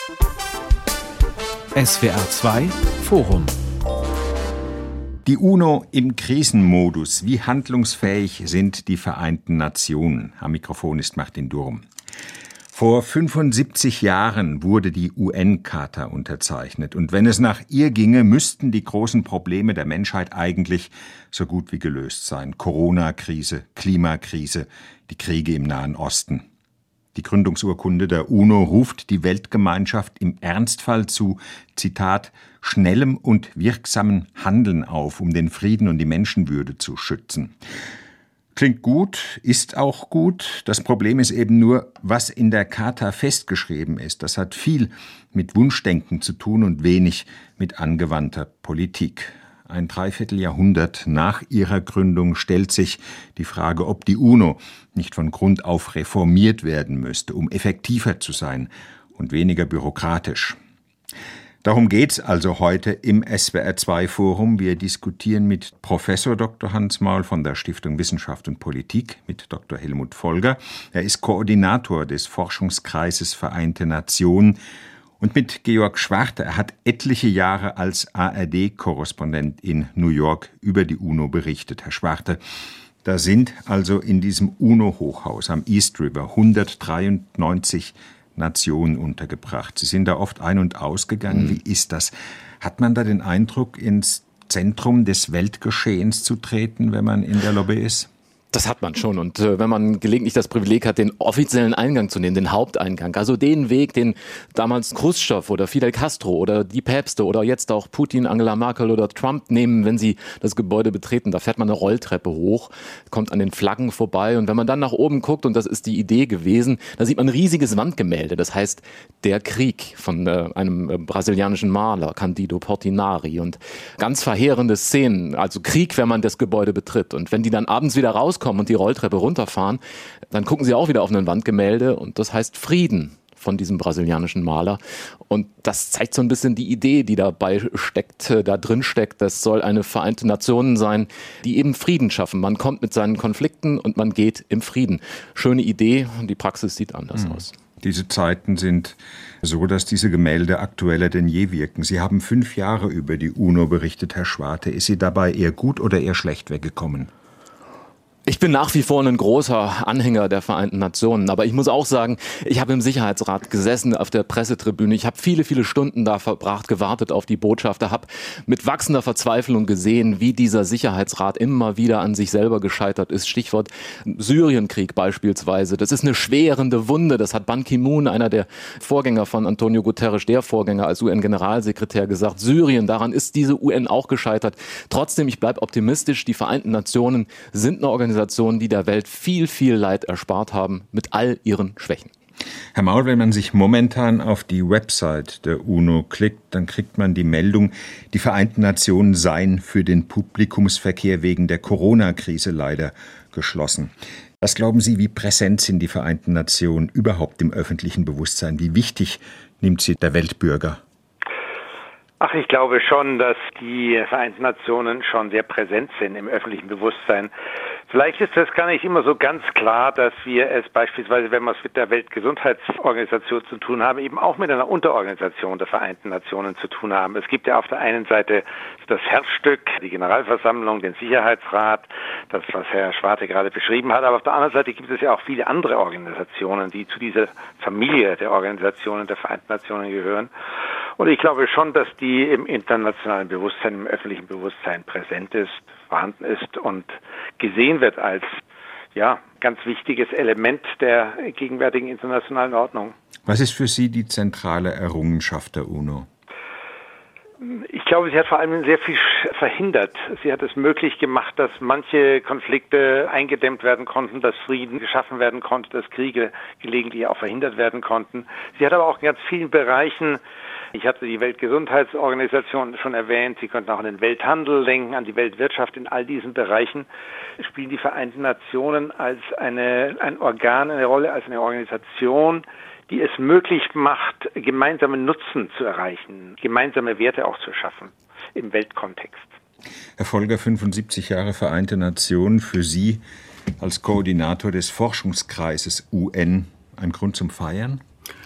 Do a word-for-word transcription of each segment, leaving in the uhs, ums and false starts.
S W R zwei Forum. Die UNO im Krisenmodus. Wie handlungsfähig sind die Vereinten Nationen? Am Mikrofon ist Martin Durm. Vor fünfundsiebzig Jahren wurde die U N-Charta unterzeichnet. Und wenn es nach ihr ginge, müssten die großen Probleme der Menschheit eigentlich so gut wie gelöst sein. Corona-Krise, Klimakrise, die Kriege im Nahen Osten. Die Gründungsurkunde der UNO ruft die Weltgemeinschaft im Ernstfall zu, Zitat, schnellem und wirksamen Handeln auf, um den Frieden und die Menschenwürde zu schützen. Klingt gut, ist auch gut. Das Problem ist eben nur, was in der Charta festgeschrieben ist. Das hat viel mit Wunschdenken zu tun und wenig mit angewandter Politik. Ein Dreivierteljahrhundert nach ihrer Gründung stellt sich die Frage, ob die UNO nicht von Grund auf reformiert werden müsste, um effektiver zu sein und weniger bürokratisch. Darum geht's also heute im S W R zwei Forum. Wir diskutieren mit Professor Doktor Hans Maul von der Stiftung Wissenschaft und Politik, mit Doktor Helmut Volger. Er ist Koordinator des Forschungskreises Vereinte Nationen. Und mit Georg Schwarte. Er hat etliche Jahre als A R D-Korrespondent in New York über die UNO berichtet. Herr Schwarte, da sind also in diesem UNO-Hochhaus am East River hundertdreiundneunzig Nationen untergebracht. Sie sind da oft ein- und ausgegangen. Mhm. Wie ist das? Hat man da den Eindruck, ins Zentrum des Weltgeschehens zu treten, wenn man in der Lobby ist? Das hat man schon. Und äh, wenn man gelegentlich das Privileg hat, den offiziellen Eingang zu nehmen, den Haupteingang, also den Weg, den damals Khrushchev oder Fidel Castro oder die Päpste oder jetzt auch Putin, Angela Merkel oder Trump nehmen, wenn sie das Gebäude betreten, da fährt man eine Rolltreppe hoch, kommt an den Flaggen vorbei und wenn man dann nach oben guckt, und das ist die Idee gewesen, da sieht man ein riesiges Wandgemälde, das heißt Der Krieg von äh, einem äh, brasilianischen Maler, Candido Portinari, und ganz verheerende Szenen, also Krieg, wenn man das Gebäude betritt. Und wenn die dann abends wieder rauskommen und die Rolltreppe runterfahren, dann gucken sie auch wieder auf ein Wandgemälde und das heißt Frieden von diesem brasilianischen Maler. Und das zeigt so ein bisschen die Idee, die dabei steckt, da drin steckt. Das soll eine Vereinte Nationen sein, die eben Frieden schaffen. Man kommt mit seinen Konflikten und man geht im Frieden. Schöne Idee, und die Praxis sieht anders mhm. aus. Diese Zeiten sind so, dass diese Gemälde aktueller denn je wirken. Sie haben fünf Jahre über die UNO berichtet, Herr Schwarte. Ist sie dabei eher gut oder eher schlecht weggekommen? Ich bin nach wie vor ein großer Anhänger der Vereinten Nationen, aber ich muss auch sagen, ich habe im Sicherheitsrat gesessen auf der Pressetribüne. Ich habe viele, viele Stunden da verbracht, gewartet auf die Botschafter, habe mit wachsender Verzweiflung gesehen, wie dieser Sicherheitsrat immer wieder an sich selber gescheitert ist. Stichwort Syrienkrieg beispielsweise. Das ist eine schwerende Wunde. Das hat Ban Ki-moon, einer der Vorgänger von Antonio Guterres, der Vorgänger als U N-Generalsekretär, gesagt. Syrien, daran ist diese U N auch gescheitert. Trotzdem, ich bleibe optimistisch. Die Vereinten Nationen sind eine Organisation, die der Welt viel, viel Leid erspart haben, mit all ihren Schwächen. Herr Maul, wenn man sich momentan auf die Website der UNO klickt, dann kriegt man die Meldung, die Vereinten Nationen seien für den Publikumsverkehr wegen der Corona-Krise leider geschlossen. Was glauben Sie, wie präsent sind die Vereinten Nationen überhaupt im öffentlichen Bewusstsein? Wie wichtig nimmt sie der Weltbürger? Ach, ich glaube schon, dass die Vereinten Nationen schon sehr präsent sind im öffentlichen Bewusstsein. Vielleicht ist das gar nicht immer so ganz klar, dass wir es beispielsweise, wenn wir es mit der Weltgesundheitsorganisation zu tun haben, eben auch mit einer Unterorganisation der Vereinten Nationen zu tun haben. Es gibt ja auf der einen Seite das Herzstück, die Generalversammlung, den Sicherheitsrat, das, was Herr Schwarte gerade beschrieben hat, aber auf der anderen Seite gibt es ja auch viele andere Organisationen, die zu dieser Familie der Organisationen der Vereinten Nationen gehören. Und ich glaube schon, dass die im internationalen Bewusstsein, im öffentlichen Bewusstsein präsent ist, vorhanden ist und gesehen wird als ja ganz wichtiges Element der gegenwärtigen internationalen Ordnung. Was ist für Sie die zentrale Errungenschaft der UNO? Ich glaube, sie hat vor allem sehr viel verhindert. Sie hat es möglich gemacht, dass manche Konflikte eingedämmt werden konnten, dass Frieden geschaffen werden konnte, dass Kriege gelegentlich auch verhindert werden konnten. Sie hat aber auch in ganz vielen Bereichen, ich hatte die Weltgesundheitsorganisation schon erwähnt, Sie könnten auch an den Welthandel denken, an die Weltwirtschaft. In all diesen Bereichen spielen die Vereinten Nationen als eine, ein Organ, eine Rolle, als eine Organisation, die es möglich macht, gemeinsamen Nutzen zu erreichen, gemeinsame Werte auch zu schaffen im Weltkontext. Herr Volger, fünfundsiebzig Jahre Vereinte Nationen, für Sie als Koordinator des Forschungskreises U N ein Grund zum Feiern?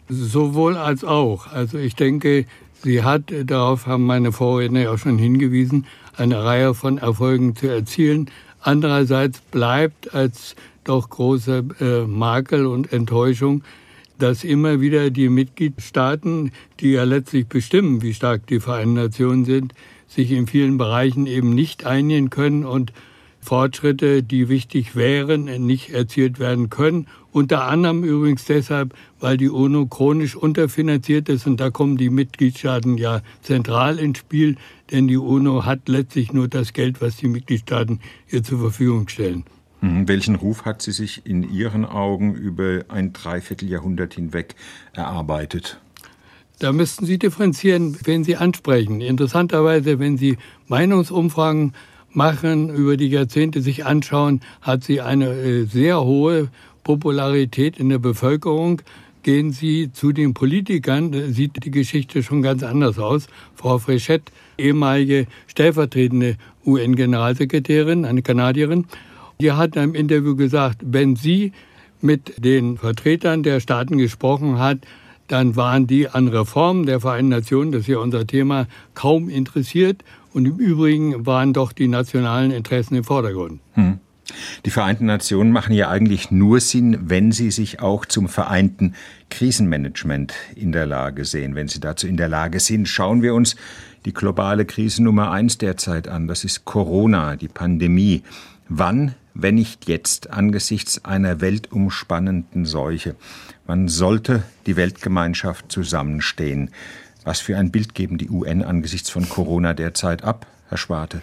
Sowohl als auch. Also ich denke, sie hat, darauf haben meine Vorredner ja auch schon hingewiesen, eine Reihe von Erfolgen zu erzielen. Andererseits bleibt als doch große äh, Makel und Enttäuschung, dass immer wieder die Mitgliedstaaten, die ja letztlich bestimmen, wie stark die Vereinten Nationen sind, sich in vielen Bereichen eben nicht einigen können und Fortschritte, die wichtig wären, nicht erzielt werden können. Unter anderem übrigens deshalb, weil die UNO chronisch unterfinanziert ist und da kommen die Mitgliedstaaten ja zentral ins Spiel, denn die UNO hat letztlich nur das Geld, was die Mitgliedstaaten ihr zur Verfügung stellen. Welchen Ruf hat sie sich in Ihren Augen über ein Dreivierteljahrhundert hinweg erarbeitet? Da müssten Sie differenzieren, wen Sie ansprechen. Interessanterweise, wenn Sie Meinungsumfragen machen, über die Jahrzehnte sich anschauen, hat sie eine äh, sehr hohe Popularität in der Bevölkerung. Gehen Sie zu den Politikern, äh, sieht die Geschichte schon ganz anders aus. Frau Fréchette, ehemalige stellvertretende U N-Generalsekretärin, eine Kanadierin, die hat in einem Interview gesagt, wenn sie mit den Vertretern der Staaten gesprochen hat, dann waren die an Reformen der Vereinten Nationen, das ist ja unser Thema, kaum interessiert. Und im Übrigen waren doch die nationalen Interessen im Vordergrund. Hm. Die Vereinten Nationen machen ja eigentlich nur Sinn, wenn sie sich auch zum vereinten Krisenmanagement in der Lage sehen. Wenn sie dazu in der Lage sind, schauen wir uns die globale Krise Nummer eins derzeit an. Das ist Corona, die Pandemie. Wann, wenn nicht jetzt, angesichts einer weltumspannenden Seuche? Wann sollte die Weltgemeinschaft zusammenstehen? Was für ein Bild geben die U N angesichts von Corona derzeit ab, Herr Schwarte?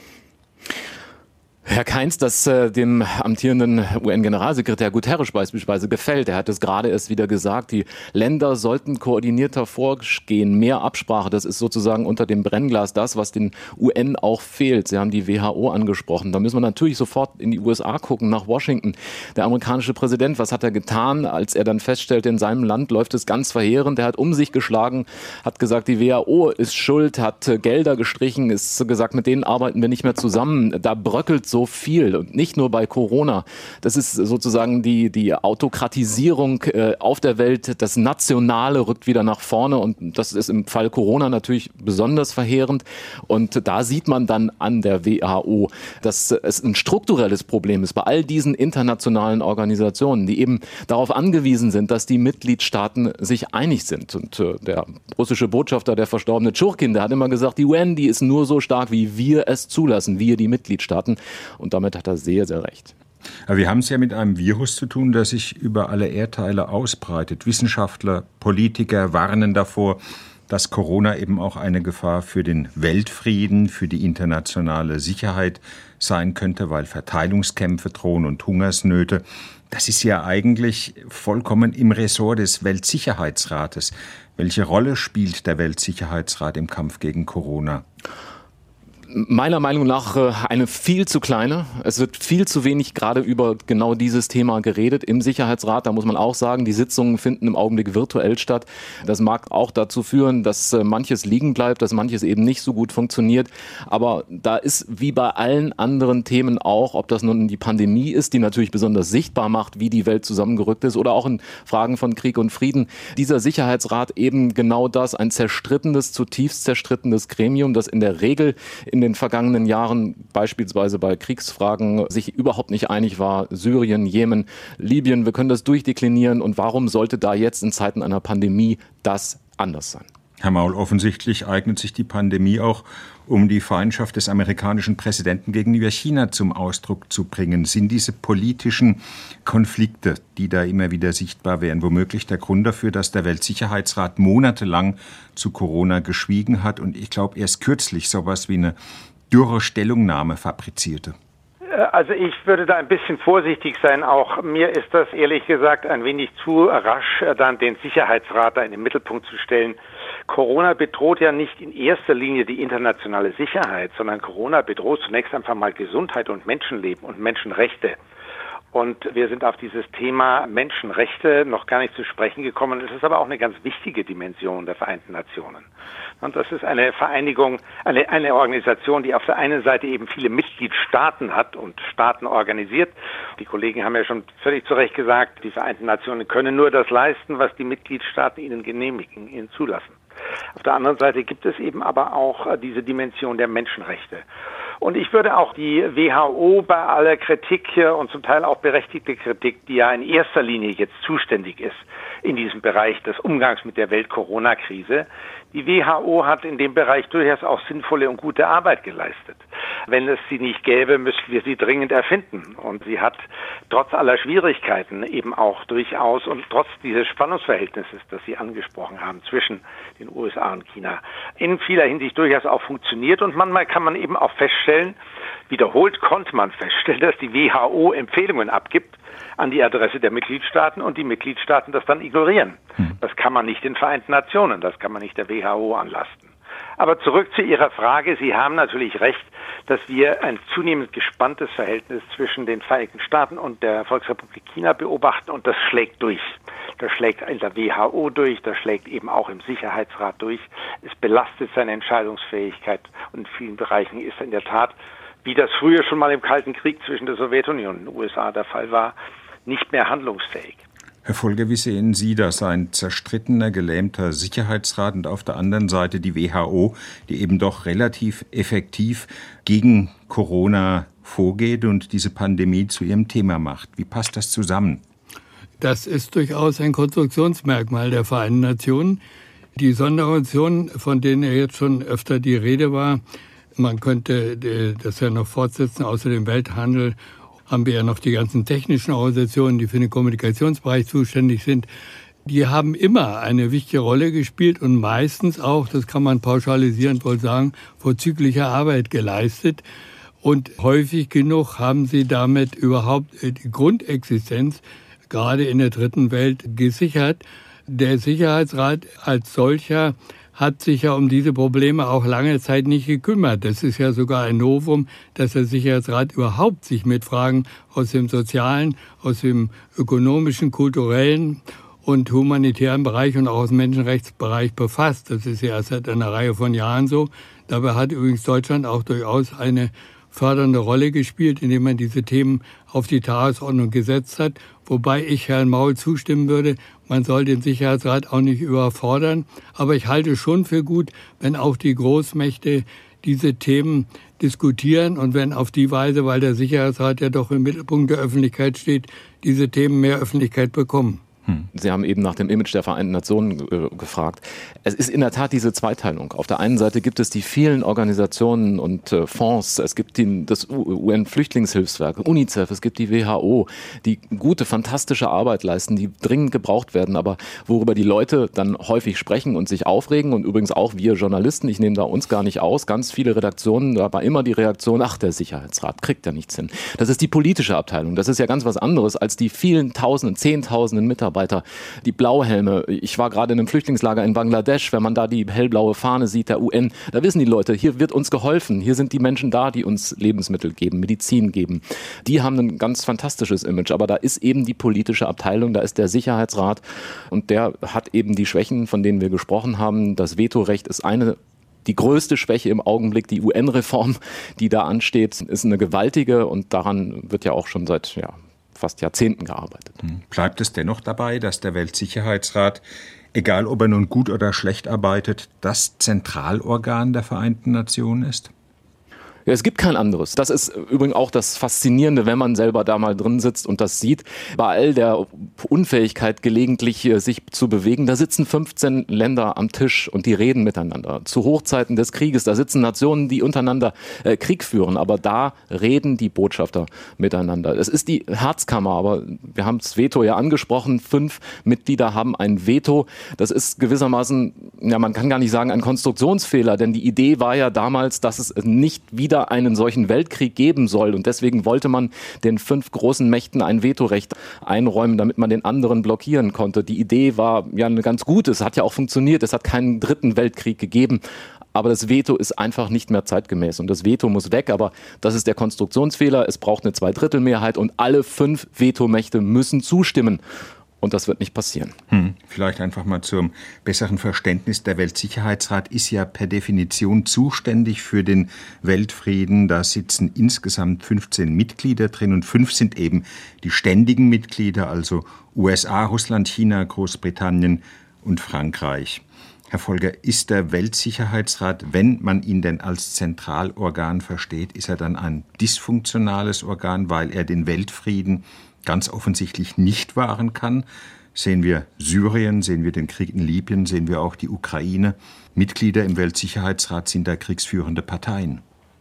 Herr Kainz, das äh, dem amtierenden U N-Generalsekretär Guterres beispielsweise gefällt. Er hat es gerade erst wieder gesagt, die Länder sollten koordinierter vorgehen, mehr Absprache. Das ist sozusagen unter dem Brennglas das, was den U N auch fehlt. Sie haben die W H O angesprochen. Da müssen wir natürlich sofort in die U S A gucken, nach Washington. Der amerikanische Präsident, was hat er getan, als er dann feststellte, in seinem Land läuft es ganz verheerend. Er hat um sich geschlagen, hat gesagt, die W H O ist schuld, hat äh, Gelder gestrichen, ist gesagt, mit denen arbeiten wir nicht mehr zusammen. Da bröckelt so viel und nicht nur bei Corona. Das ist sozusagen die, die Autokratisierung äh, auf der Welt. Das Nationale rückt wieder nach vorne und das ist im Fall Corona natürlich besonders verheerend. Und da sieht man dann an der W H O, dass es ein strukturelles Problem ist bei all diesen internationalen Organisationen, die eben darauf angewiesen sind, dass die Mitgliedstaaten sich einig sind. Und äh, der russische Botschafter, der verstorbene Tschurkin, der hat immer gesagt, die U N, die ist nur so stark, wie wir es zulassen, wir die Mitgliedstaaten. Und damit hat er sehr, sehr recht. Aber wir haben es ja mit einem Virus zu tun, das sich über alle Erdteile ausbreitet. Wissenschaftler, Politiker warnen davor, dass Corona eben auch eine Gefahr für den Weltfrieden, für die internationale Sicherheit sein könnte, weil Verteilungskämpfe drohen und Hungersnöte. Das ist ja eigentlich vollkommen im Ressort des Weltsicherheitsrates. Welche Rolle spielt der Weltsicherheitsrat im Kampf gegen Corona? Meiner Meinung nach eine viel zu kleine. Es wird viel zu wenig gerade über genau dieses Thema geredet im Sicherheitsrat. Da muss man auch sagen, die Sitzungen finden im Augenblick virtuell statt. Das mag auch dazu führen, dass manches liegen bleibt, dass manches eben nicht so gut funktioniert. Aber da ist wie bei allen anderen Themen auch, ob das nun die Pandemie ist, die natürlich besonders sichtbar macht, wie die Welt zusammengerückt ist, oder auch in Fragen von Krieg und Frieden, dieser Sicherheitsrat eben genau das, ein zerstrittenes, zutiefst zerstrittenes Gremium, das in der Regel in den vergangenen Jahren beispielsweise bei Kriegsfragen sich überhaupt nicht einig war. Syrien, Jemen, Libyen, wir können das durchdeklinieren. Und warum sollte da jetzt in Zeiten einer Pandemie das anders sein? Herr Maul, offensichtlich eignet sich die Pandemie auch, um die Feindschaft des amerikanischen Präsidenten gegenüber China zum Ausdruck zu bringen. Sind diese politischen Konflikte, die da immer wieder sichtbar wären, womöglich der Grund dafür, dass der Weltsicherheitsrat monatelang zu Corona geschwiegen hat und ich glaube erst kürzlich sowas wie eine dürre Stellungnahme fabrizierte? Also ich würde da ein bisschen vorsichtig sein. Auch mir ist das ehrlich gesagt ein wenig zu rasch, dann den Sicherheitsrat da in den Mittelpunkt zu stellen. Corona bedroht ja nicht in erster Linie die internationale Sicherheit, sondern Corona bedroht zunächst einfach mal Gesundheit und Menschenleben und Menschenrechte. Und wir sind auf dieses Thema Menschenrechte noch gar nicht zu sprechen gekommen. Es ist aber auch eine ganz wichtige Dimension der Vereinten Nationen. Und das ist eine Vereinigung, eine, eine Organisation, die auf der einen Seite eben viele Mitgliedstaaten hat und Staaten organisiert. Die Kollegen haben ja schon völlig zu Recht gesagt, die Vereinten Nationen können nur das leisten, was die Mitgliedstaaten ihnen genehmigen, ihnen zulassen. Auf der anderen Seite gibt es eben aber auch diese Dimension der Menschenrechte. Und ich würde auch die W H O bei aller Kritik und zum Teil auch berechtigte Kritik, die ja in erster Linie jetzt zuständig ist in diesem Bereich des Umgangs mit der Welt-Corona-Krise, die W H O hat in dem Bereich durchaus auch sinnvolle und gute Arbeit geleistet. Wenn es sie nicht gäbe, müssten wir sie dringend erfinden. Und sie hat trotz aller Schwierigkeiten eben auch durchaus und trotz dieses Spannungsverhältnisses, das Sie angesprochen haben, zwischen den U S A und China, in vieler Hinsicht durchaus auch funktioniert. Und manchmal kann man eben auch feststellen, wiederholt konnte man feststellen, dass die W H O Empfehlungen abgibt an die Adresse der Mitgliedstaaten und die Mitgliedstaaten das dann ignorieren. Das kann man nicht den Vereinten Nationen, das kann man nicht der W H O anlasten. Aber zurück zu Ihrer Frage. Sie haben natürlich recht, dass wir ein zunehmend gespanntes Verhältnis zwischen den Vereinigten Staaten und der Volksrepublik China beobachten und das schlägt durch. Das schlägt in der W H O durch, das schlägt eben auch im Sicherheitsrat durch. Es belastet seine Entscheidungsfähigkeit und in vielen Bereichen ist in der Tat, wie das früher schon mal im Kalten Krieg zwischen der Sowjetunion und den U S A der Fall war, nicht mehr handlungsfähig. Herr Folger, wie sehen Sie das? Ein zerstrittener, gelähmter Sicherheitsrat und auf der anderen Seite die W H O, die eben doch relativ effektiv gegen Corona vorgeht und diese Pandemie zu ihrem Thema macht. Wie passt das zusammen? Das ist durchaus ein Konstruktionsmerkmal der Vereinten Nationen. Die Sonderorganisationen, von denen ja jetzt schon öfter die Rede war, man könnte das ja noch fortsetzen, außer dem Welthandel haben wir ja noch die ganzen technischen Organisationen, die für den Kommunikationsbereich zuständig sind. Die haben immer eine wichtige Rolle gespielt und meistens auch, das kann man pauschalisierend wohl sagen, vorzügliche Arbeit geleistet. Und häufig genug haben sie damit überhaupt die Grundexistenz, gerade in der dritten Welt, gesichert. Der Sicherheitsrat als solcher hat sich ja um diese Probleme auch lange Zeit nicht gekümmert. Das ist ja sogar ein Novum, dass der Sicherheitsrat überhaupt sich mit Fragen aus dem sozialen, aus dem ökonomischen, kulturellen und humanitären Bereich und auch aus dem Menschenrechtsbereich befasst. Das ist ja erst seit einer Reihe von Jahren so. Dabei hat übrigens Deutschland auch durchaus eine fördernde Rolle gespielt, indem man diese Themen auf die Tagesordnung gesetzt hat. Wobei ich Herrn Maul zustimmen würde, man soll den Sicherheitsrat auch nicht überfordern. Aber ich halte schon für gut, wenn auch die Großmächte diese Themen diskutieren und wenn auf die Weise, weil der Sicherheitsrat ja doch im Mittelpunkt der Öffentlichkeit steht, diese Themen mehr Öffentlichkeit bekommen. Hm. Sie haben eben nach dem Image der Vereinten Nationen äh, gefragt. Es ist in der Tat diese Zweiteilung. Auf der einen Seite gibt es die vielen Organisationen und äh, Fonds. Es gibt die, das U N-Flüchtlingshilfswerk, UNICEF, es gibt die W H O, die gute, fantastische Arbeit leisten, die dringend gebraucht werden, aber worüber die Leute dann häufig sprechen und sich aufregen und übrigens auch wir Journalisten, ich nehme da uns gar nicht aus, ganz viele Redaktionen, da war immer die Reaktion, ach, der Sicherheitsrat kriegt ja nichts hin. Das ist die politische Abteilung. Das ist ja ganz was anderes als die vielen Tausenden, Zehntausenden Mitarbeiter, die Blauhelme. Ich war gerade in einem Flüchtlingslager in Bangladesch, wenn man da die hellblaue Fahne sieht, der U N, da wissen die Leute, hier wird uns geholfen, hier sind die Menschen da, die uns Lebensmittel geben, Medizin geben. Die haben ein ganz fantastisches Image, aber da ist eben die politische Abteilung, da ist der Sicherheitsrat und der hat eben die Schwächen, von denen wir gesprochen haben. Das Vetorecht ist eine Die größte Schwäche im Augenblick, die U N-Reform, die da ansteht, ist eine gewaltige und daran wird ja auch schon seit ja, fast Jahrzehnten gearbeitet. Bleibt es dennoch dabei, dass der Weltsicherheitsrat, egal ob er nun gut oder schlecht arbeitet, das Zentralorgan der Vereinten Nationen ist? Ja, es gibt kein anderes. Das ist übrigens auch das Faszinierende, wenn man selber da mal drin sitzt und das sieht. Bei all der Unfähigkeit, gelegentlich sich zu bewegen, da sitzen fünfzehn Länder am Tisch und die reden miteinander. Zu Hochzeiten des Krieges, da sitzen Nationen, die untereinander äh, Krieg führen, aber da reden die Botschafter miteinander. Es ist die Herzkammer, aber wir haben das Veto ja angesprochen. Fünf Mitglieder haben ein Veto. Das ist gewissermaßen, ja, man kann gar nicht sagen, ein Konstruktionsfehler, denn die Idee war ja damals, dass es nicht wieder einen solchen Weltkrieg geben soll. Und deswegen wollte man den fünf großen Mächten ein Vetorecht einräumen, damit man den anderen blockieren konnte. Die Idee war ja eine ganz gute. Es hat ja auch funktioniert. Es hat keinen dritten Weltkrieg gegeben. aber das Veto ist einfach nicht mehr zeitgemäß und das Veto muss weg, aber das ist der Konstruktionsfehler. Es braucht eine Zweidrittelmehrheit und alle fünf Vetomächte müssen zustimmen. Und das wird nicht passieren. Hm. Vielleicht einfach mal zum besseren Verständnis. Der Weltsicherheitsrat ist ja per Definition zuständig für den Weltfrieden. Da sitzen insgesamt fünfzehn Mitglieder drin und fünf sind eben die ständigen Mitglieder, also U S A, Russland, China, Großbritannien und Frankreich. Herr Volger, ist der Weltsicherheitsrat, wenn man ihn denn als Zentralorgan versteht, ist er dann ein dysfunktionales Organ, weil er den Weltfrieden ganz offensichtlich nicht wahren kann? Sehen wir Syrien, sehen wir den Krieg in Libyen, sehen wir auch die Ukraine. Mitglieder im Weltsicherheitsrat sind da kriegsführende Parteien.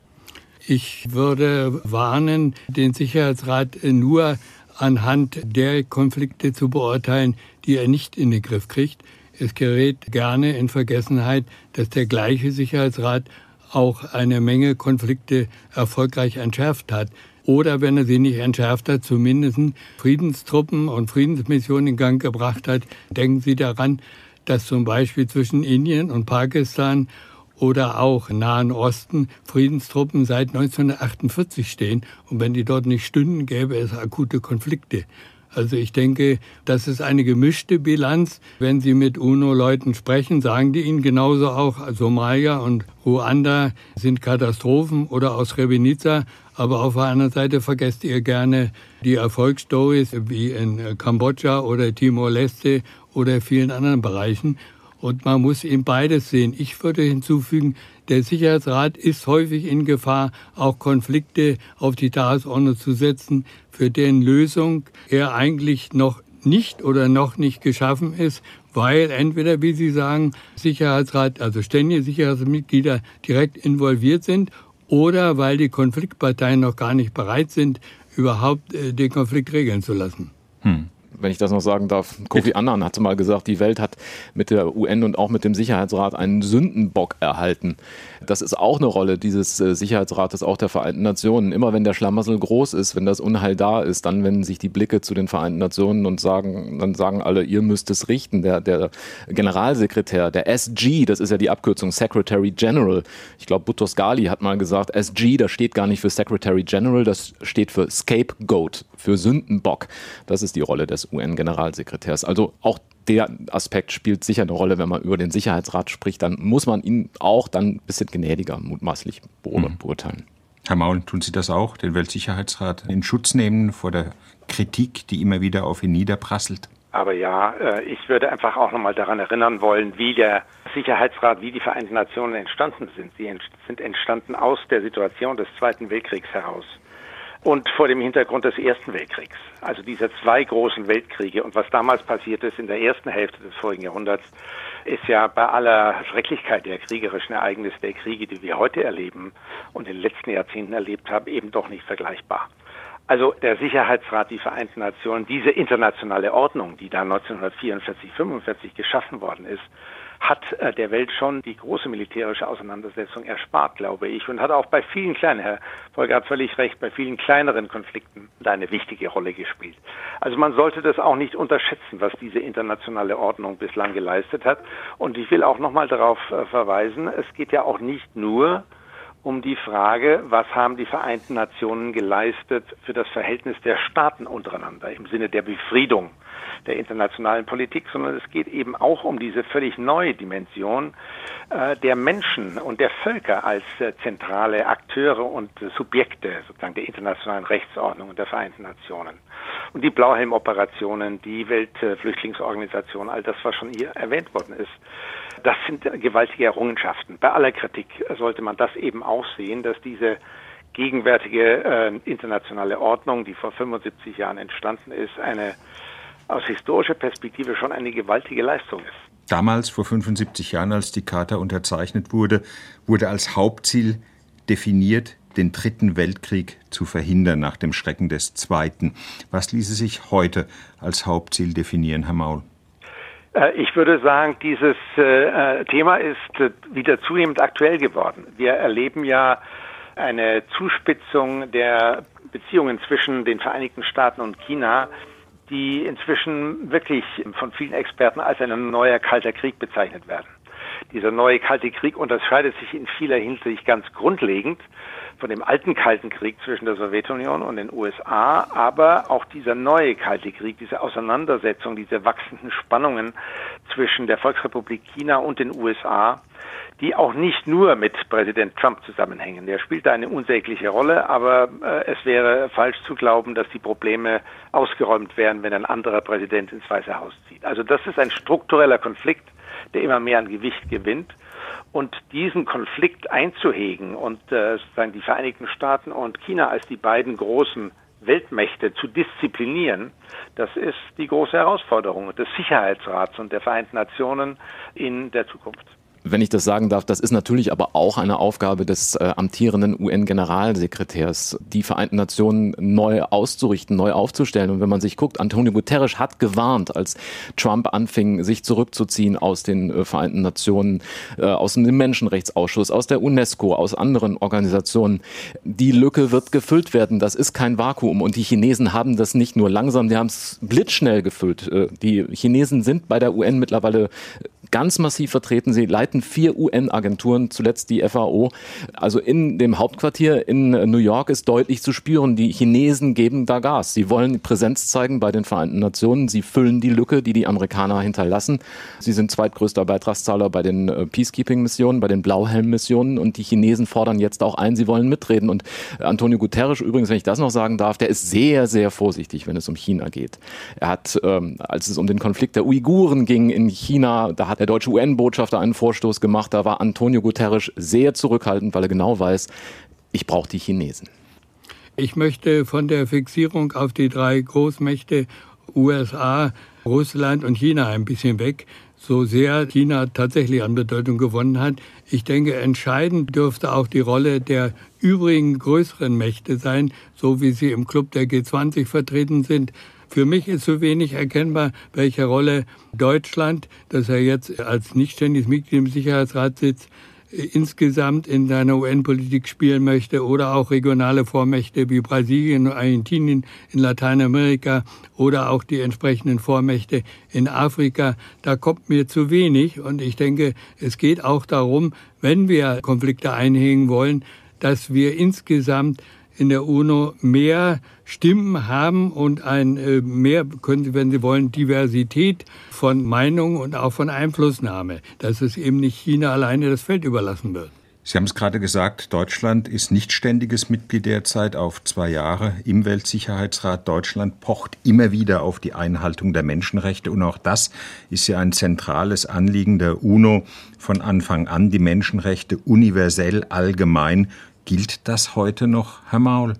Ich würde warnen, den Sicherheitsrat nur anhand der Konflikte zu beurteilen, die er nicht in den Griff kriegt. Es gerät gerne in Vergessenheit, dass der gleiche Sicherheitsrat auch eine Menge Konflikte erfolgreich entschärft hat. Oder wenn er sie nicht entschärft hat, zumindest Friedenstruppen und Friedensmissionen in Gang gebracht hat. Denken Sie daran, dass zum Beispiel zwischen Indien und Pakistan oder auch im Nahen Osten Friedenstruppen seit neunzehnhundertachtundvierzig stehen. Und wenn die dort nicht stünden, gäbe es akute Konflikte. Also ich denke, das ist eine gemischte Bilanz. Wenn Sie mit UNO-Leuten sprechen, sagen die Ihnen genauso auch, Somalia und Ruanda sind Katastrophen oder aus Srebrenica. Aber auf der anderen Seite vergesst ihr gerne die Erfolgsstories wie in Kambodscha oder Timor-Leste oder vielen anderen Bereichen. Und man muss eben beides sehen. Ich würde hinzufügen, der Sicherheitsrat ist häufig in Gefahr, auch Konflikte auf die Tagesordnung zu setzen, für deren Lösung er eigentlich noch nicht oder noch nicht geschaffen ist, weil entweder, wie Sie sagen, Sicherheitsrat, also ständige Sicherheitsmitglieder direkt involviert sind, oder weil die Konfliktparteien noch gar nicht bereit sind, überhaupt äh, den Konflikt regeln zu lassen. Hm. Wenn ich das noch sagen darf, Kofi Annan hatte mal gesagt, die Welt hat mit der U N und auch mit dem Sicherheitsrat einen Sündenbock erhalten. Das ist auch eine Rolle dieses Sicherheitsrates, auch der Vereinten Nationen. Immer wenn der Schlamassel groß ist, wenn das Unheil da ist, dann wenden sich die Blicke zu den Vereinten Nationen und sagen, dann sagen alle, ihr müsst es richten. Der, der Generalsekretär, der S G, das ist ja die Abkürzung Secretary General. Ich glaube, Boutros Ghali hat mal gesagt, S G, das steht gar nicht für Secretary General, das steht für Scapegoat, für Sündenbock. Das ist die Rolle des U N-Generalsekretärs. Also auch der Aspekt spielt sicher eine Rolle, wenn man über den Sicherheitsrat spricht. Dann muss man ihn auch dann ein bisschen gnädiger mutmaßlich beurteilen. Herr Maul, tun Sie das auch, den Weltsicherheitsrat in Schutz nehmen vor der Kritik, die immer wieder auf ihn niederprasselt? Aber ja, ich würde einfach auch nochmal daran erinnern wollen, wie der Sicherheitsrat, wie die Vereinten Nationen entstanden sind. Sie sind entstanden aus der Situation des Zweiten Weltkriegs heraus. Und vor dem Hintergrund des Ersten Weltkriegs, also dieser zwei großen Weltkriege. Und was damals passiert ist in der ersten Hälfte des vorigen Jahrhunderts, ist ja bei aller Schrecklichkeit der kriegerischen Ereignisse der Kriege, die wir heute erleben und in den letzten Jahrzehnten erlebt haben, eben doch nicht vergleichbar. Also der Sicherheitsrat, die Vereinten Nationen, diese internationale Ordnung, die da neunzehnhundertvierundvierzig, fünfundvierzig geschaffen worden ist, hat äh, der Welt schon die große militärische Auseinandersetzung erspart, glaube ich, und hat auch bei vielen kleinen, Herr Volker hat völlig recht, bei vielen kleineren Konflikten eine wichtige Rolle gespielt. Also man sollte das auch nicht unterschätzen, was diese internationale Ordnung bislang geleistet hat. Und ich will auch nochmal darauf äh, verweisen, es geht ja auch nicht nur um die Frage, was haben die Vereinten Nationen geleistet für das Verhältnis der Staaten untereinander im Sinne der Befriedung der internationalen Politik, sondern es geht eben auch um diese völlig neue Dimension äh, der Menschen und der Völker als äh, zentrale Akteure und äh, Subjekte sozusagen der internationalen Rechtsordnung und der Vereinten Nationen. Und die Blauhelm-Operationen, die Weltflüchtlingsorganisation, all das, was schon hier erwähnt worden ist, das sind gewaltige Errungenschaften. Bei aller Kritik sollte man das eben auch sehen, dass diese gegenwärtige äh, internationale Ordnung, die vor fünfundsiebzig Jahren entstanden ist, eine aus historischer Perspektive schon eine gewaltige Leistung ist. Damals, vor fünfundsiebzig Jahren, als die Charta unterzeichnet wurde, wurde als Hauptziel definiert, den Dritten Weltkrieg zu verhindern nach dem Schrecken des Zweiten. Was ließe sich heute als Hauptziel definieren, Herr Maul? Ich würde sagen, dieses äh, Thema ist äh, wieder zunehmend aktuell geworden. Wir erleben ja eine Zuspitzung der Beziehungen zwischen den Vereinigten Staaten und China, die inzwischen wirklich von vielen Experten als ein neuer Kalter Krieg bezeichnet werden. Dieser neue Kalte Krieg unterscheidet sich in vieler Hinsicht ganz grundlegend von dem alten Kalten Krieg zwischen der Sowjetunion und den U S A, aber auch dieser neue Kalte Krieg, diese Auseinandersetzung, diese wachsenden Spannungen zwischen der Volksrepublik China und den U S A, die auch nicht nur mit Präsident Trump zusammenhängen. Der spielt da eine unsägliche Rolle, aber äh, es wäre falsch zu glauben, dass die Probleme ausgeräumt werden, wenn ein anderer Präsident ins Weiße Haus zieht. Also das ist ein struktureller Konflikt, der immer mehr an Gewicht gewinnt. Und diesen Konflikt einzuhegen und äh, sozusagen die Vereinigten Staaten und China als die beiden großen Weltmächte zu disziplinieren, das ist die große Herausforderung des Sicherheitsrats und der Vereinten Nationen in der Zukunft. Wenn ich das sagen darf, das ist natürlich aber auch eine Aufgabe des äh, amtierenden U N-Generalsekretärs, die Vereinten Nationen neu auszurichten, neu aufzustellen. Und wenn man sich guckt, Antonio Guterres hat gewarnt, als Trump anfing, sich zurückzuziehen aus den äh, Vereinten Nationen, äh, aus dem Menschenrechtsausschuss, aus der UNESCO, aus anderen Organisationen. Die Lücke wird gefüllt werden. Das ist kein Vakuum. Und die Chinesen haben das nicht nur langsam, die haben es blitzschnell gefüllt. Äh, die Chinesen sind bei der U N mittlerweile ganz massiv vertreten. Sie leiten vier U N-Agenturen, zuletzt die F A O. Also in dem Hauptquartier in New York ist deutlich zu spüren, die Chinesen geben da Gas. Sie wollen Präsenz zeigen bei den Vereinten Nationen. Sie füllen die Lücke, die die Amerikaner hinterlassen. Sie sind zweitgrößter Beitragszahler bei den Peacekeeping-Missionen, bei den Blauhelm-Missionen. Und die Chinesen fordern jetzt auch ein, sie wollen mitreden. Und Antonio Guterres, übrigens, wenn ich das noch sagen darf, der ist sehr, sehr vorsichtig, wenn es um China geht. Er hat, ähm, als es um den Konflikt der Uiguren ging in China, da hat der deutsche U N-Botschafter einen Vorstoß gemacht. Da war Antonio Guterres sehr zurückhaltend, weil er genau weiß, ich brauche die Chinesen. Ich möchte von der Fixierung auf die drei Großmächte U S A, Russland und China ein bisschen weg, so sehr China tatsächlich an Bedeutung gewonnen hat. Ich denke, entscheidend dürfte auch die Rolle der übrigen größeren Mächte sein, so wie sie im Club der G zwanzig vertreten sind. Für mich ist so wenig erkennbar, welche Rolle Deutschland, das er jetzt als nicht ständiges Mitglied im Sicherheitsrat sitzt, insgesamt in seiner U N-Politik spielen möchte, oder auch regionale Vormächte wie Brasilien und Argentinien in Lateinamerika oder auch die entsprechenden Vormächte in Afrika. Da kommt mir zu wenig, und ich denke, es geht auch darum, wenn wir Konflikte einhegen wollen, dass wir insgesamt in der UNO mehr Stimmen haben und ein äh, mehr, können Sie, wenn Sie wollen, Diversität von Meinungen und auch von Einflussnahme, dass es eben nicht China alleine das Feld überlassen wird. Sie haben es gerade gesagt, Deutschland ist nicht ständiges Mitglied derzeit auf zwei Jahre im Weltsicherheitsrat. Deutschland pocht immer wieder auf die Einhaltung der Menschenrechte, und auch das ist ja ein zentrales Anliegen der UNO von Anfang an, die Menschenrechte universell, allgemein. Gilt das heute noch, Herr Maul?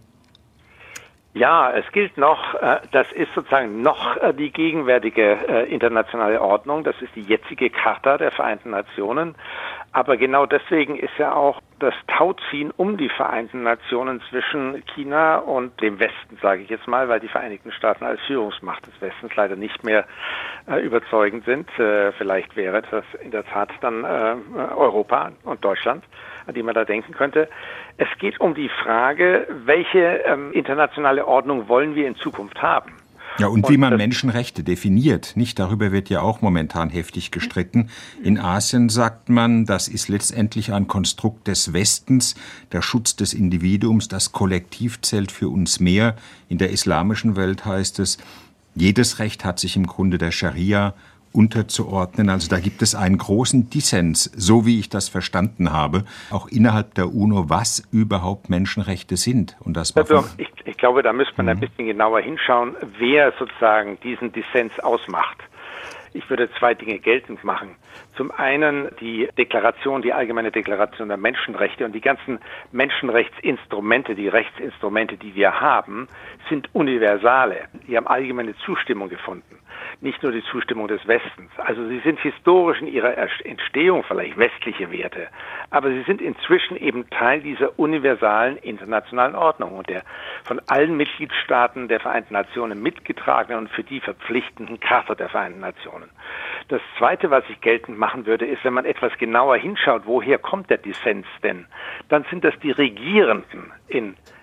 Ja, es gilt noch, das ist sozusagen noch die gegenwärtige internationale Ordnung, das ist die jetzige Charta der Vereinten Nationen. Aber genau deswegen ist ja auch das Tauziehen um die Vereinten Nationen zwischen China und dem Westen, sage ich jetzt mal, weil die Vereinigten Staaten als Führungsmacht des Westens leider nicht mehr äh, überzeugend sind. Äh, vielleicht wäre das in der Tat dann äh, Europa und Deutschland, an die man da denken könnte. Es geht um die Frage, welche ähm, internationale Ordnung wollen wir in Zukunft haben? Ja, und, und wie man Menschenrechte definiert, nicht? Darüber wird ja auch momentan heftig gestritten. In Asien sagt man, das ist letztendlich ein Konstrukt des Westens, der Schutz des Individuums, das Kollektiv zählt für uns mehr. In der islamischen Welt heißt es, jedes Recht hat sich im Grunde der Scharia unterzuordnen. Also da gibt es einen großen Dissens, so wie ich das verstanden habe, auch innerhalb der UNO, was überhaupt Menschenrechte sind. Und das war also, ich, ich glaube, da müsste man mhm. ein bisschen genauer hinschauen, wer sozusagen diesen Dissens ausmacht. Ich würde zwei Dinge geltend machen. Zum einen die Deklaration, die allgemeine Deklaration der Menschenrechte, und die ganzen Menschenrechtsinstrumente, die Rechtsinstrumente, die wir haben, sind universale. Die haben allgemeine Zustimmung gefunden. Nicht nur die Zustimmung des Westens. Also sie sind historisch in ihrer Entstehung vielleicht westliche Werte, aber sie sind inzwischen eben Teil dieser universalen internationalen Ordnung und der von allen Mitgliedstaaten der Vereinten Nationen mitgetragenen und für die verpflichtenden Charta der Vereinten Nationen. Das Zweite, was ich geltend machen würde, ist, wenn man etwas genauer hinschaut, woher kommt der Dissens denn, dann sind das die Regierenden in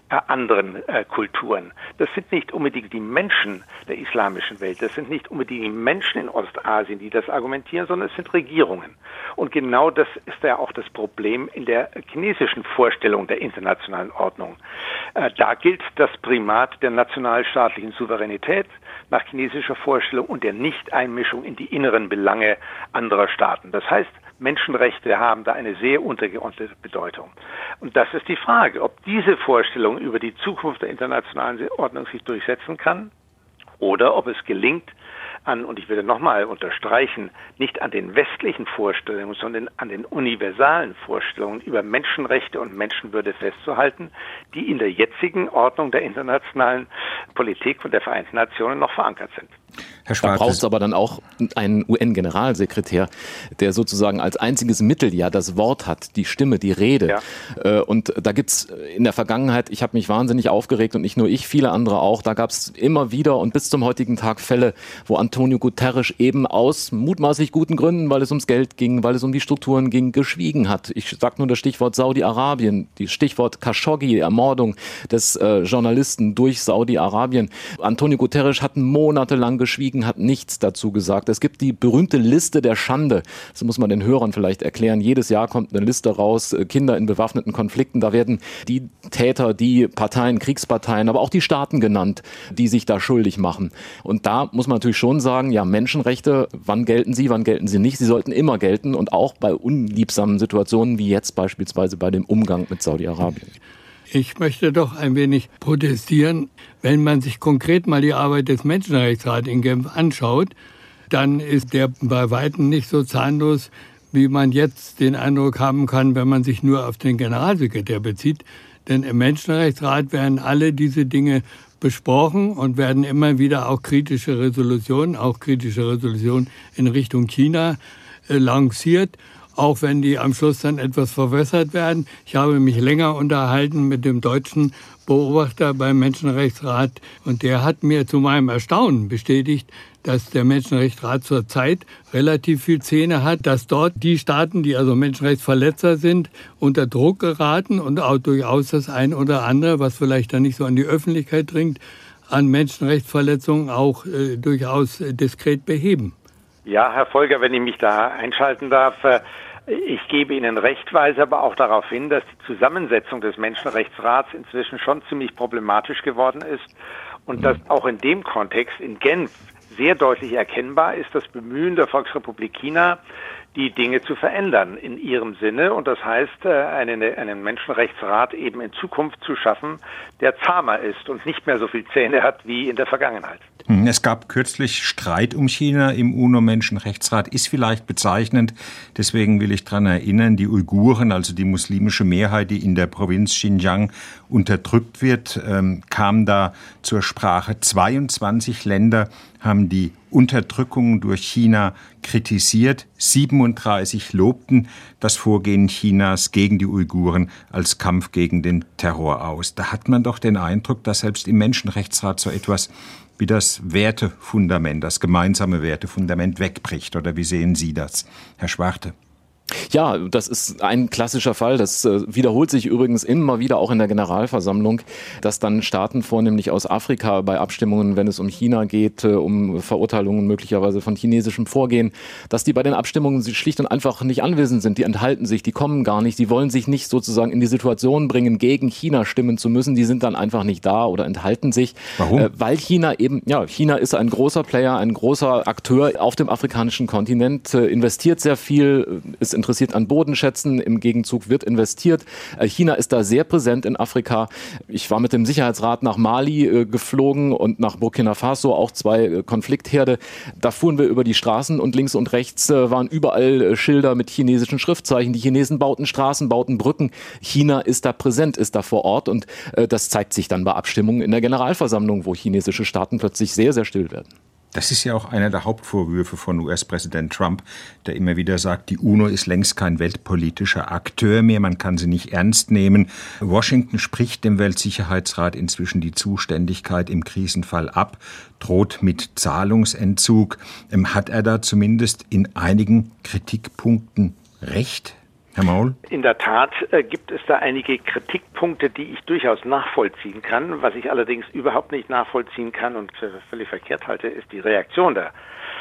anderen äh, Kulturen. Das sind nicht unbedingt die Menschen der islamischen Welt, das sind nicht unbedingt die Menschen in Ostasien, die das argumentieren, sondern es sind Regierungen. Und genau das ist ja auch das Problem in der chinesischen Vorstellung der internationalen Ordnung. Äh, da gilt das Primat der nationalstaatlichen Souveränität nach chinesischer Vorstellung und der Nichteinmischung in die inneren Belange anderer Staaten. Das heißt, Menschenrechte haben da eine sehr untergeordnete Bedeutung. Und das ist die Frage, ob diese Vorstellung über die Zukunft der internationalen Ordnung sich durchsetzen kann oder ob es gelingt, an, und ich will nochmal unterstreichen, nicht an den westlichen Vorstellungen, sondern an den universalen Vorstellungen über Menschenrechte und Menschenwürde festzuhalten, die in der jetzigen Ordnung der internationalen Politik und der Vereinten Nationen noch verankert sind. Herr Schwarz, da braucht es aber dann auch einen U N-Generalsekretär, der sozusagen als einziges Mittel ja das Wort hat, die Stimme, die Rede. Ja. Und da gibt's in der Vergangenheit, ich habe mich wahnsinnig aufgeregt und nicht nur ich, viele andere auch, da gab es immer wieder und bis zum heutigen Tag Fälle, wo Antonio Guterres eben aus mutmaßlich guten Gründen, weil es ums Geld ging, weil es um die Strukturen ging, geschwiegen hat. Ich sage nur das Stichwort Saudi-Arabien, das Stichwort Khashoggi, die Ermordung des äh, Journalisten durch Saudi-Arabien. Antonio Guterres hat monatelang geschwiegen, hat nichts dazu gesagt. Es gibt die berühmte Liste der Schande. Das muss man den Hörern vielleicht erklären. Jedes Jahr kommt eine Liste raus, Kinder in bewaffneten Konflikten. Da werden die Täter, die Parteien, Kriegsparteien, aber auch die Staaten genannt, die sich da schuldig machen. Und da muss man natürlich schon sagen, ja, Menschenrechte, wann gelten sie, wann gelten sie nicht? Sie sollten immer gelten und auch bei unliebsamen Situationen wie jetzt beispielsweise bei dem Umgang mit Saudi-Arabien. Ich möchte doch ein wenig protestieren. Wenn man sich konkret mal die Arbeit des Menschenrechtsrats in Genf anschaut, dann ist der bei weitem nicht so zahnlos, wie man jetzt den Eindruck haben kann, wenn man sich nur auf den Generalsekretär bezieht. Denn im Menschenrechtsrat werden alle diese Dinge besprochen und werden immer wieder auch kritische Resolutionen, auch kritische Resolutionen in Richtung China äh, lanciert. Auch wenn die am Schluss dann etwas verwässert werden. Ich habe mich länger unterhalten mit dem deutschen Beobachter beim Menschenrechtsrat und der hat mir zu meinem Erstaunen bestätigt, dass der Menschenrechtsrat zurzeit relativ viel Zähne hat, dass dort die Staaten, die also Menschenrechtsverletzer sind, unter Druck geraten und auch durchaus das ein oder andere, was vielleicht dann nicht so an die Öffentlichkeit dringt, an Menschenrechtsverletzungen auch äh, durchaus äh, diskret beheben. Ja, Herr Folger, wenn ich mich da einschalten darf, ich gebe Ihnen recht, weise aber auch darauf hin, dass die Zusammensetzung des Menschenrechtsrats inzwischen schon ziemlich problematisch geworden ist und dass auch in dem Kontext in Genf sehr deutlich erkennbar ist, das Bemühen der Volksrepublik China, die Dinge zu verändern in ihrem Sinne. Und das heißt, einen, einen Menschenrechtsrat eben in Zukunft zu schaffen, der zahmer ist und nicht mehr so viel Zähne hat wie in der Vergangenheit. Es gab kürzlich Streit um China im UNO-Menschenrechtsrat, ist vielleicht bezeichnend. Deswegen will ich daran erinnern, die Uiguren, also die muslimische Mehrheit, die in der Provinz Xinjiang unterdrückt wird, ähm, kam da zur Sprache. zweiundzwanzig Länder haben die Unterdrückung durch China kritisiert. siebenunddreißig lobten das Vorgehen Chinas gegen die Uiguren als Kampf gegen den Terror aus. Da hat man doch den Eindruck, dass selbst im Menschenrechtsrat so etwas wie das Wertefundament, das gemeinsame Wertefundament wegbricht. Oder wie sehen Sie das, Herr Schwarte? Ja, das ist ein klassischer Fall. Das äh, wiederholt sich übrigens immer wieder auch in der Generalversammlung, dass dann Staaten vornehmlich aus Afrika bei Abstimmungen, wenn es um China geht, äh, um Verurteilungen möglicherweise von chinesischem Vorgehen, dass die bei den Abstimmungen schlicht und einfach nicht anwesend sind. Die enthalten sich, die kommen gar nicht. Die wollen sich nicht sozusagen in die Situation bringen, gegen China stimmen zu müssen. Die sind dann einfach nicht da oder enthalten sich. Warum? Äh, weil China eben, ja, China ist ein großer Player, ein großer Akteur auf dem afrikanischen Kontinent, äh, investiert sehr viel, ist interessiert an Bodenschätzen, im Gegenzug wird investiert. China ist da sehr präsent in Afrika. Ich war mit dem Sicherheitsrat nach Mali äh, geflogen und nach Burkina Faso, auch zwei äh, Konfliktherde. Da fuhren wir über die Straßen und links und rechts äh, waren überall äh, Schilder mit chinesischen Schriftzeichen. Die Chinesen bauten Straßen, bauten Brücken. China ist da präsent, ist da vor Ort und äh, das zeigt sich dann bei Abstimmungen in der Generalversammlung, wo chinesische Staaten plötzlich sehr, sehr still werden. Das ist ja auch einer der Hauptvorwürfe von U S-Präsident Trump, der immer wieder sagt, die UNO ist längst kein weltpolitischer Akteur mehr, man kann sie nicht ernst nehmen. Washington spricht dem Weltsicherheitsrat inzwischen die Zuständigkeit im Krisenfall ab, droht mit Zahlungsentzug. Hat er da zumindest in einigen Kritikpunkten recht? Herr Maul? In der Tat äh, gibt es da einige Kritikpunkte, die ich durchaus nachvollziehen kann. Was ich allerdings überhaupt nicht nachvollziehen kann und äh, völlig verkehrt halte, ist die Reaktion der,